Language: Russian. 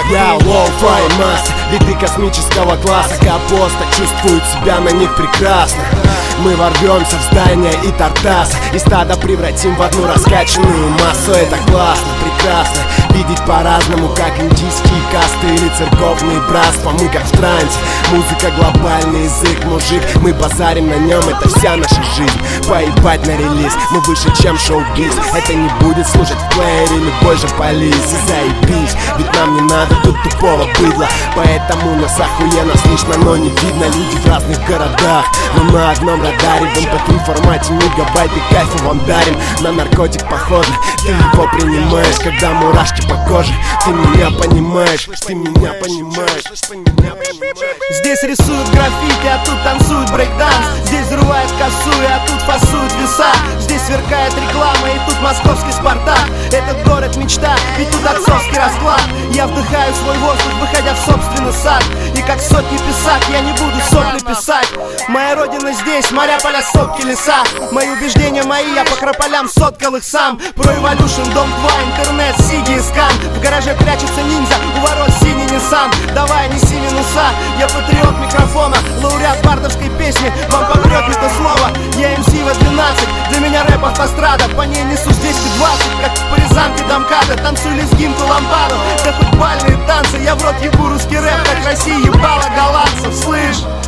Я лоу-фай мастер, биты космического класса. Капоста чувствует себя на них прекрасно. Мы ворвемся в здание и Тартаса, и стадо превратим в одну раскачанную массу. Это классно, прекрасно видеть по-разному, как индийские касты или церковные братства. Мы как в трансе, музыка глобальный язык, мужик. Мы базарим на нем, это вся наша жизнь. Поебать на релиз, мы выше, чем шоу-биз. Это не будет слушать в плеере любой же полис. И заебись, ведь нам не надо тут тупого быдла. Поэтому нас охуенно слышно, но не видно. Люди в разных городах, но на одном радаре. В MP3 формате мегабайты кайфа вам дарим. На наркотик похоже, ты его принимаешь, когда мурашки по коже. Ты меня понимаешь, ты меня понимаешь. Здесь рисуют граффити, а тут танцуют брейкданс. Здесь взрывает косу, а тут фасуют веса. Здесь сверкает реклама, и тут московский Спартак. Этот город мечта, ведь тут отцовский расклад. Я вдыхаю свой воздух, выходя в собственный сад. И как сотни писак, я не буду сотни писать. Моя родина здесь, моря, поля, сопки, леса. Мои убеждения мои, я по крополям соткал их сам. Про Evolution, Дом 2, интернет, сиги и скан. В гараже прячется ниндзя, у ворот синий Nissan. Давай, неси минуса, я патриот микрофона, лауреат бардовской песни, вам попрет не то слово. Я МС В12, для меня рэп автострада. По ней несусь 220, как по Рязанке до МКАДа. Танцую лезгинку ламбаду, да хоть бальные танцы. Я в рот ебу русский рэп, как Россия ебала голландцев, слышь.